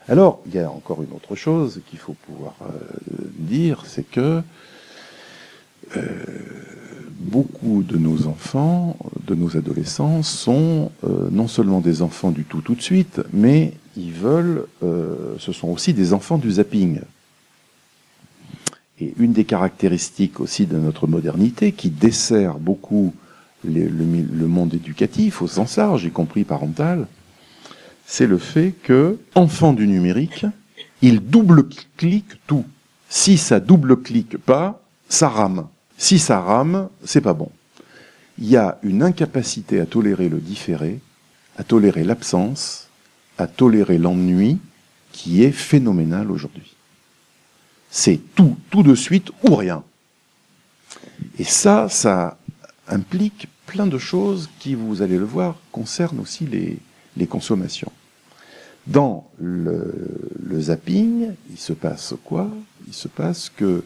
Alors, il y a encore une autre chose qu'il faut pouvoir dire, c'est que beaucoup de nos enfants, de nos adolescents, sont non seulement des enfants du tout de suite, mais ce sont aussi des enfants du zapping. Et une des caractéristiques aussi de notre modernité, qui dessert beaucoup le monde éducatif au sens large, y compris parental, c'est le fait que, enfant du numérique, il double-clique tout. Si ça double-clique pas, ça rame. Si ça rame, c'est pas bon. Il y a une incapacité à tolérer le différé, à tolérer l'absence, à tolérer l'ennui, qui est phénoménale aujourd'hui. C'est tout de suite ou rien. Et ça implique plein de choses qui, vous allez le voir, concernent aussi les consommations. Dans le zapping, il se passe quoi? Il se passe que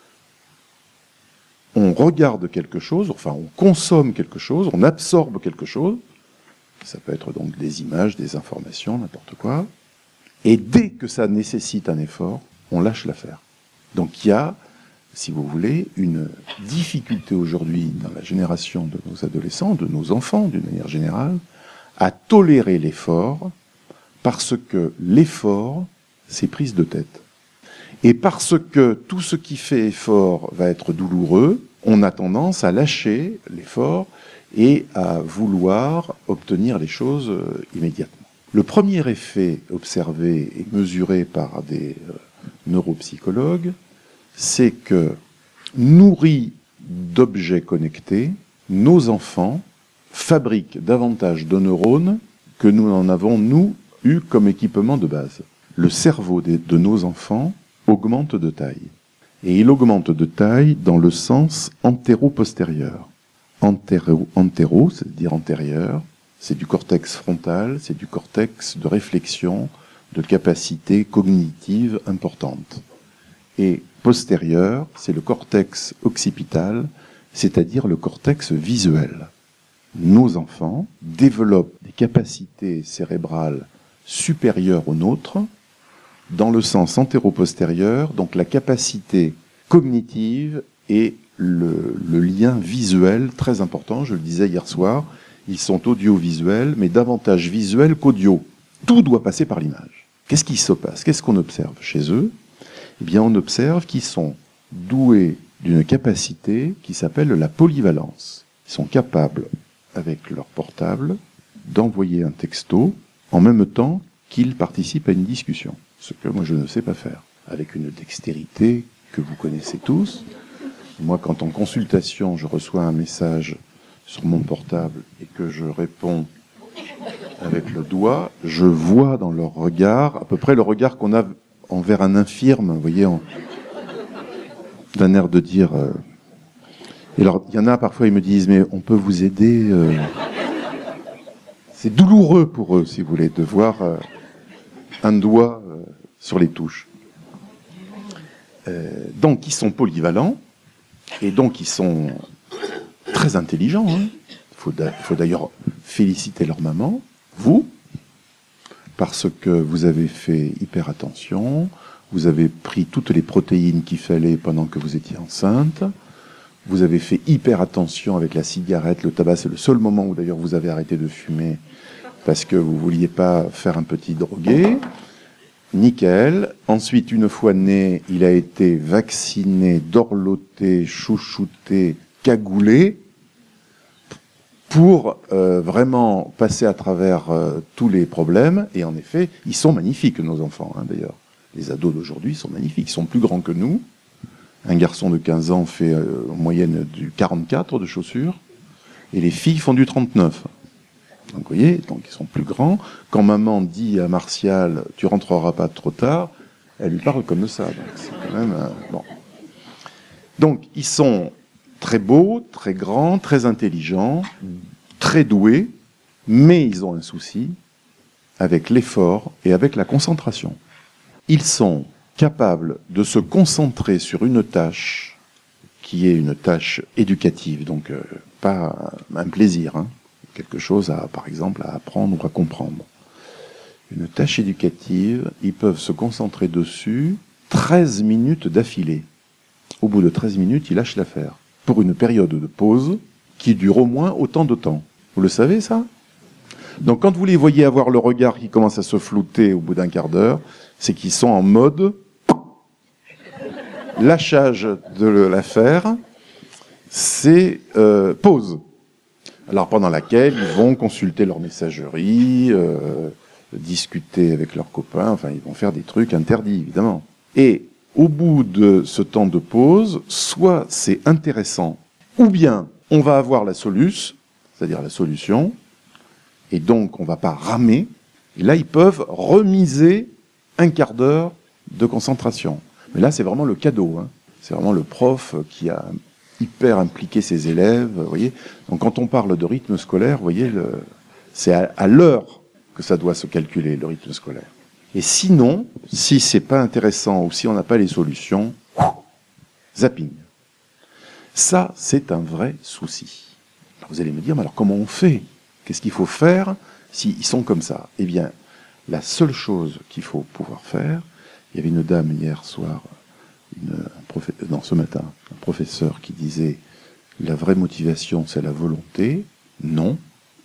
on regarde quelque chose, enfin on consomme quelque chose, on absorbe quelque chose, ça peut être donc des images, des informations, n'importe quoi, et dès que ça nécessite un effort, on lâche l'affaire. Donc il y a, si vous voulez, une difficulté aujourd'hui dans la génération de nos adolescents, de nos enfants d'une manière générale, à tolérer l'effort, parce que l'effort, c'est prise de tête. Et parce que tout ce qui fait effort va être douloureux, on a tendance à lâcher l'effort et à vouloir obtenir les choses immédiatement. Le premier effet observé et mesuré par des neuropsychologues, c'est que, nourris d'objets connectés, nos enfants fabriquent davantage de neurones que nous en avons, nous, eu comme équipement de base. Le cerveau de nos enfants augmente de taille. Et il augmente de taille dans le sens antéro-postérieur. Antéro, c'est-à-dire antérieur, c'est du cortex frontal, c'est du cortex de réflexion, de capacité cognitive importante. Et postérieur, c'est le cortex occipital, c'est-à-dire le cortex visuel. Nos enfants développent des capacités cérébrales supérieures aux nôtres, dans le sens antéro-postérieur, donc la capacité cognitive et le lien visuel très important. Je le disais hier soir, ils sont audiovisuels, mais davantage visuels qu'audio. Tout doit passer par l'image. Qu'est-ce qui se passe? Qu'est-ce qu'on observe chez eux? Eh bien, on observe qu'ils sont doués d'une capacité qui s'appelle la polyvalence. Ils sont capables, avec leur portable, d'envoyer un texto en même temps qu'ils participent à une discussion. Ce que moi je ne sais pas faire. Avec une dextérité que vous connaissez tous. Moi, quand en consultation, je reçois un message sur mon portable et que je réponds avec le doigt, je vois dans leur regard, à peu près le regard qu'on a envers un infirme, vous voyez, d'un air de dire... Et alors, il y en a parfois, ils me disent, mais on peut vous aider C'est douloureux pour eux, si vous voulez, de voir un doigt sur les touches. Donc, ils sont polyvalents, et donc ils sont très intelligents. Hein. Il faut d'ailleurs féliciter leur maman, vous, parce que vous avez fait hyper attention, vous avez pris toutes les protéines qu'il fallait pendant que vous étiez enceinte, vous avez fait hyper attention avec la cigarette, le tabac, c'est le seul moment où d'ailleurs vous avez arrêté de fumer parce que vous ne vouliez pas faire un petit drogué. Nickel. Ensuite, une fois né, il a été vacciné, dorloté, chouchouté, cagoulé pour vraiment passer à travers tous les problèmes. Et en effet, ils sont magnifiques, nos enfants, hein, d'ailleurs. Les ados d'aujourd'hui sont magnifiques. Ils sont plus grands que nous. Un garçon de 15 ans fait en moyenne du 44 de chaussures. Et les filles font du 39. Donc, vous voyez, donc ils sont plus grands. Quand maman dit à Martial « tu rentreras pas trop tard », elle lui parle comme ça. Donc, c'est quand même... bon. Donc, ils sont très beaux, très grands, très intelligents, très doués, mais ils ont un souci avec l'effort et avec la concentration. Ils sont capables de se concentrer sur une tâche qui est une tâche éducative, donc pas un plaisir, hein, quelque chose, par exemple, à apprendre ou à comprendre. une tâche éducative, ils peuvent se concentrer dessus 13 minutes d'affilée. Au bout de 13 minutes, ils lâchent l'affaire. Pour une période de pause qui dure au moins autant de temps. Vous le savez, ça ? Donc quand vous les voyez avoir le regard qui commence à se flouter au bout d'un quart d'heure, c'est qu'ils sont en mode lâchage de l'affaire, c'est pause. Alors pendant laquelle ils vont consulter leur messagerie, discuter avec leurs copains, enfin ils vont faire des trucs interdits évidemment. Et au bout de ce temps de pause, soit c'est intéressant, ou bien on va avoir la soluce, c'est-à-dire la solution, et donc on ne va pas ramer, et là ils peuvent remiser un quart d'heure de concentration. Mais là c'est vraiment le cadeau, hein. C'est vraiment le prof qui a hyper impliqué ses élèves, vous voyez. Donc quand on parle de rythme scolaire, vous voyez, c'est à l'heure que ça doit se calculer, le rythme scolaire. Et sinon, si c'est pas intéressant ou si on n'a pas les solutions, zapping. Ça, c'est un vrai souci. Alors vous allez me dire, mais alors comment on fait ? Qu'est-ce qu'il faut faire s'ils sont comme ça ? Eh bien, la seule chose qu'il faut pouvoir faire, il y avait une dame hier soir, ce matin, un professeur qui disait la vraie motivation, c'est la volonté. Non.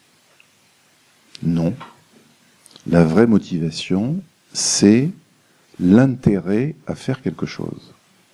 Non. La vraie motivation, c'est l'intérêt à faire quelque chose.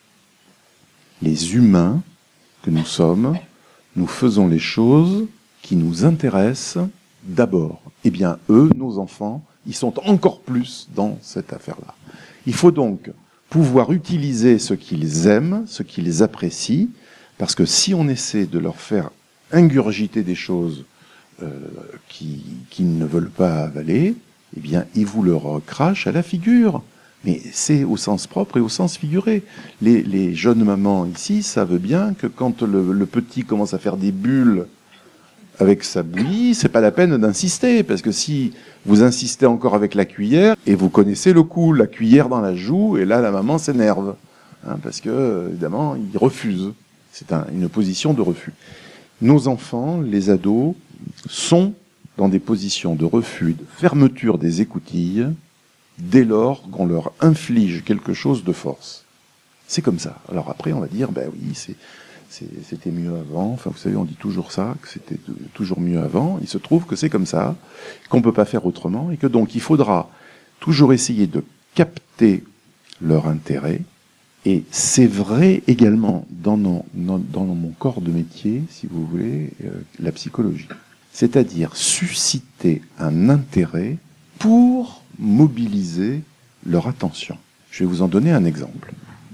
Les humains que nous sommes, nous faisons les choses qui nous intéressent d'abord. Eh bien, eux, nos enfants, ils sont encore plus dans cette affaire-là. Il faut donc pouvoir utiliser ce qu'ils aiment, ce qu'ils apprécient, parce que si on essaie de leur faire ingurgiter des choses qu'ils ne veulent pas avaler, eh bien, ils vous le recrachent à la figure. Mais c'est au sens propre et au sens figuré. Les jeunes mamans ici savent bien que quand le petit commence à faire des bulles avec sa bouillie, c'est pas la peine d'insister, parce que si vous insistez encore avec la cuillère, et vous connaissez le coup, la cuillère dans la joue, et là la maman s'énerve, hein, parce que évidemment ils refusent. C'est une position de refus. Nos enfants, les ados, sont dans des positions de refus, de fermeture des écoutilles, dès lors qu'on leur inflige quelque chose de force. C'est comme ça. Alors après, on va dire, ben oui, c'était mieux avant. Enfin, vous savez, on dit toujours ça, que c'était toujours mieux avant. Il se trouve que c'est comme ça, qu'on ne peut pas faire autrement, et que donc il faudra toujours essayer de capter leur intérêt. Et c'est vrai également dans mon corps de métier, si vous voulez, la psychologie. C'est-à-dire susciter un intérêt pour mobiliser leur attention. Je vais vous en donner un exemple.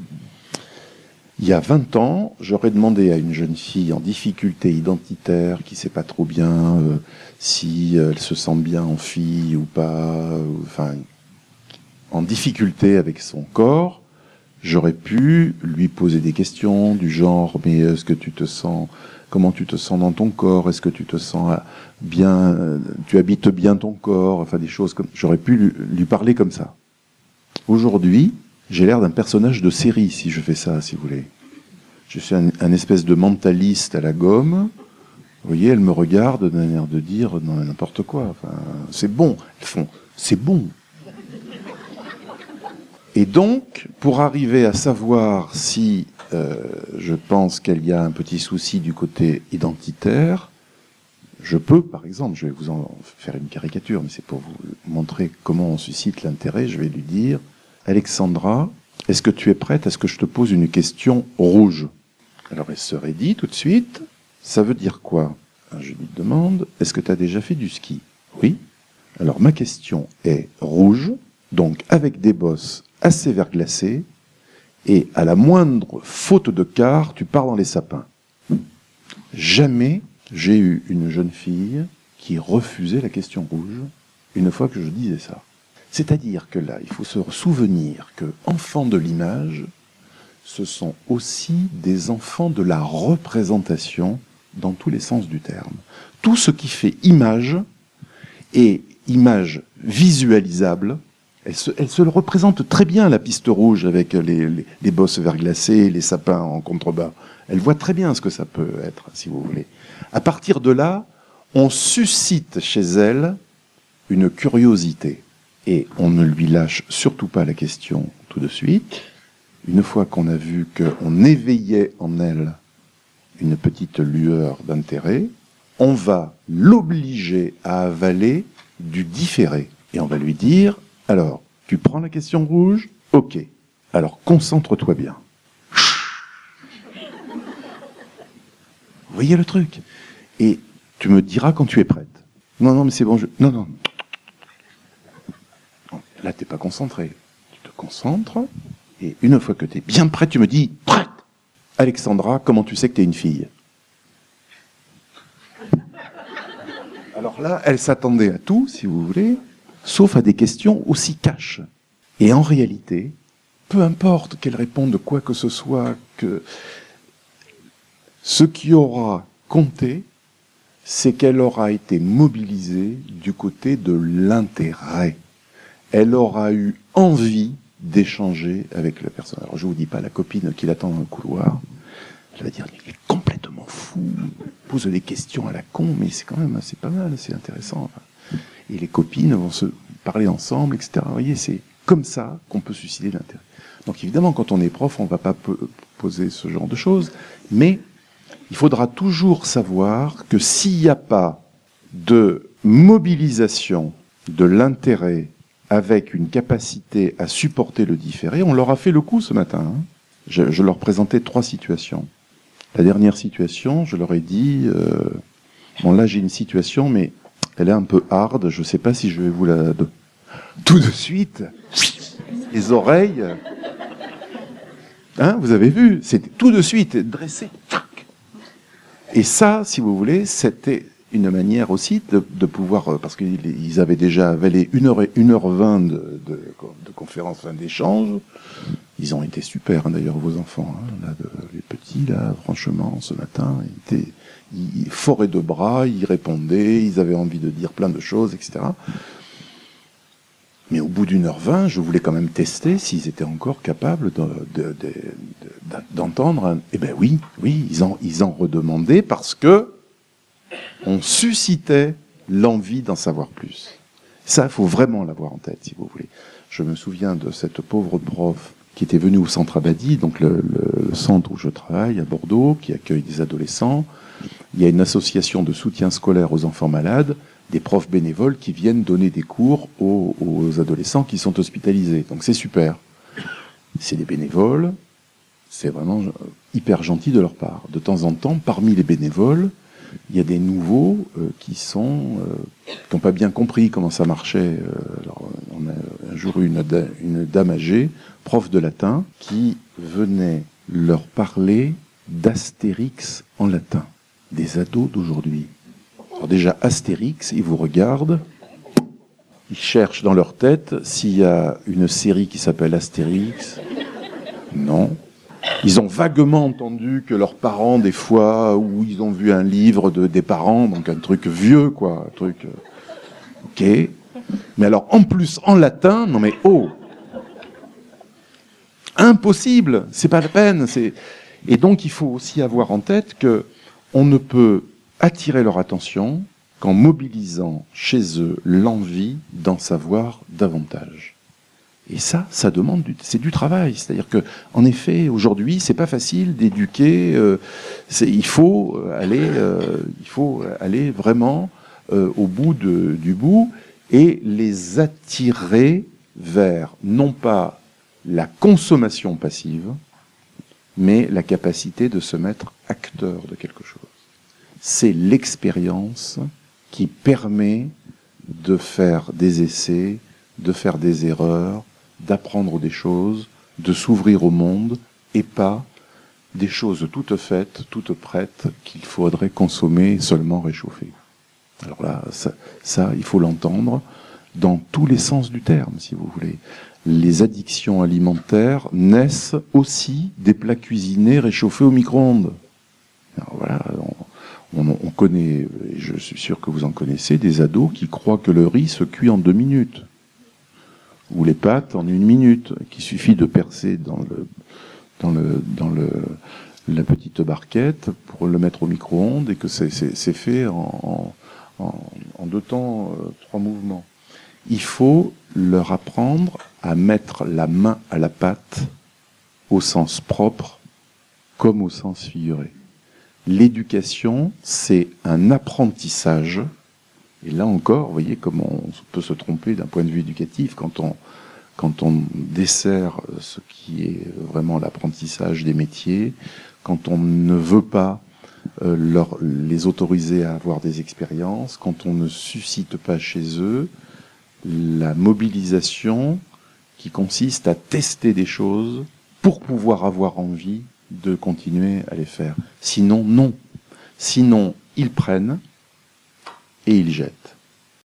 Il y a 20 ans, j'aurais demandé à une jeune fille en difficulté identitaire, qui ne sait pas trop bien si elle se sent bien en fille ou pas, enfin, en difficulté avec son corps, j'aurais pu lui poser des questions du genre, mais est-ce que tu te sens, comment tu te sens dans ton corps, est-ce que tu te sens bien, tu habites bien ton corps, enfin des choses comme, j'aurais pu lui parler comme ça. Aujourd'hui, j'ai l'air d'un personnage de série si je fais ça, si vous voulez. Je suis un espèce de mentaliste à la gomme. Vous voyez, elle me regarde d'un air de dire non, n'importe quoi. Enfin, c'est bon. Elles font, c'est bon. Et donc, pour arriver à savoir si je pense qu'il y a un petit souci du côté identitaire, je peux, par exemple, je vais vous en faire une caricature, mais c'est pour vous montrer comment on suscite l'intérêt, je vais lui dire Alexandra, est-ce que tu es prête à ce que je te pose une question rouge ? Alors elle serait dit tout de suite, ça veut dire quoi ? Alors, je lui demande, est-ce que tu as déjà fait du ski ? Oui. Alors ma question est rouge, donc avec des bosses assez verglacées, et à la moindre faute de quart, tu pars dans les sapins. Jamais j'ai eu une jeune fille qui refusait la question rouge une fois que je disais ça. C'est-à-dire que là, il faut se souvenir que enfants de l'image, ce sont aussi des enfants de la représentation dans tous les sens du terme. Tout ce qui fait image et image visualisable, elle se le représente très bien, la piste rouge avec les bosses verglacées, les sapins en contrebas. Elle voit très bien ce que ça peut être, si vous voulez. À partir de là, on suscite chez elle une curiosité. Et on ne lui lâche surtout pas la question tout de suite. Une fois qu'on a vu qu'on éveillait en elle une petite lueur d'intérêt, on va l'obliger à avaler du différé. Et on va lui dire, alors, tu prends la question rouge? Ok. Alors, concentre-toi bien. Vous voyez le truc? Et tu me diras quand tu es prête. Non, mais c'est bon, Non. Là, t'es pas concentré. Tu te concentres, et une fois que tu es bien prête, tu me dis, prête! Alexandra, comment tu sais que tu es une fille? Alors là, elle s'attendait à tout, si vous voulez, sauf à des questions aussi cash. Et en réalité, peu importe qu'elle réponde quoi que ce soit, que ce qui aura compté, c'est qu'elle aura été mobilisée du côté de l'intérêt. Elle aura eu envie d'échanger avec la personne. Alors je vous dis pas la copine qui l'attend dans le couloir, elle va dire il est complètement fou, pose des questions à la con, mais c'est quand même assez pas mal, c'est intéressant. Et les copines vont se parler ensemble, etc. Vous voyez, c'est comme ça qu'on peut susciter l'intérêt. Donc évidemment, quand on est prof, on ne va pas poser ce genre de choses, mais il faudra toujours savoir que s'il n'y a pas de mobilisation de l'intérêt avec une capacité à supporter le différé, on leur a fait le coup ce matin. Hein. Je leur présentais 3 situations. La dernière situation, je leur ai dit, bon là j'ai une situation, mais elle est un peu hard, je ne sais pas si je vais vous la... Tout de suite, les oreilles, hein, vous avez vu, c'était tout de suite dressé. Et ça, si vous voulez, c'était une manière aussi de pouvoir, parce qu'ils avaient déjà avalé 1h20 de conférence, d'échange. Ils ont été super, hein, d'ailleurs, vos enfants, hein, là, les petits, là, franchement, ce matin, ils foraient de bras, ils répondaient, ils avaient envie de dire plein de choses, etc. Mais au bout d'1h20, je voulais quand même tester s'ils étaient encore capables d'entendre. Eh ben oui, ils en redemandaient parce que on suscitait l'envie d'en savoir plus. Ça, il faut vraiment l'avoir en tête, si vous voulez. Je me souviens de cette pauvre prof qui était venue au centre Abadie, donc le centre où je travaille à Bordeaux, qui accueille des adolescents. Il y a une association de soutien scolaire aux enfants malades, des profs bénévoles qui viennent donner des cours aux adolescents qui sont hospitalisés. Donc c'est super. C'est des bénévoles, c'est vraiment hyper gentil de leur part. De temps en temps, parmi les bénévoles, il y a des nouveaux qui n'ont pas bien compris comment ça marchait. Alors, on a un jour eu une dame âgée, prof de latin, qui venait leur parler d'Astérix en latin. Des ados d'aujourd'hui. Alors déjà, Astérix, ils vous regardent, ils cherchent dans leur tête s'il y a une série qui s'appelle Astérix. Non. Ils ont vaguement entendu que leurs parents, des fois, ou ils ont vu un livre des parents, donc un truc vieux, quoi, un truc... Ok. Mais alors, en plus, en latin, non mais, oh, impossible, c'est pas la peine. Et donc, il faut aussi avoir en tête que on ne peut attirer leur attention qu'en mobilisant chez eux l'envie d'en savoir davantage. Et ça demande c'est du travail. C'est-à-dire que, en effet, aujourd'hui, c'est pas facile d'éduquer. Il faut aller vraiment au bout du bout et les attirer vers non pas la consommation passive, mais la capacité de se mettre acteur de quelque chose. C'est l'expérience qui permet de faire des essais, de faire des erreurs, d'apprendre des choses, de s'ouvrir au monde, et pas des choses toutes faites, toutes prêtes, qu'il faudrait consommer seulement réchauffer. Alors là, ça, il faut l'entendre dans tous les sens du terme, si vous voulez. Les addictions alimentaires naissent aussi des plats cuisinés réchauffés au micro-ondes. Alors voilà, on connaît, et je suis sûr que vous en connaissez, des ados qui croient que le riz se cuit en 2 minutes. Ou les pâtes en 1 minute, qu'il suffit de percer dans la petite barquette pour le mettre au micro-ondes et que c'est fait en 2 temps, 3 mouvements. il faut leur apprendre à mettre la main à la pâte au sens propre comme au sens figuré. L'éducation, c'est un apprentissage. Et là encore, vous voyez comment on peut se tromper d'un point de vue éducatif quand on dessert ce qui est vraiment l'apprentissage des métiers, quand on ne veut pas les autoriser à avoir des expériences, quand on ne suscite pas chez eux la mobilisation qui consiste à tester des choses pour pouvoir avoir envie de continuer à les faire. Sinon, non. Sinon, ils prennent et ils jettent.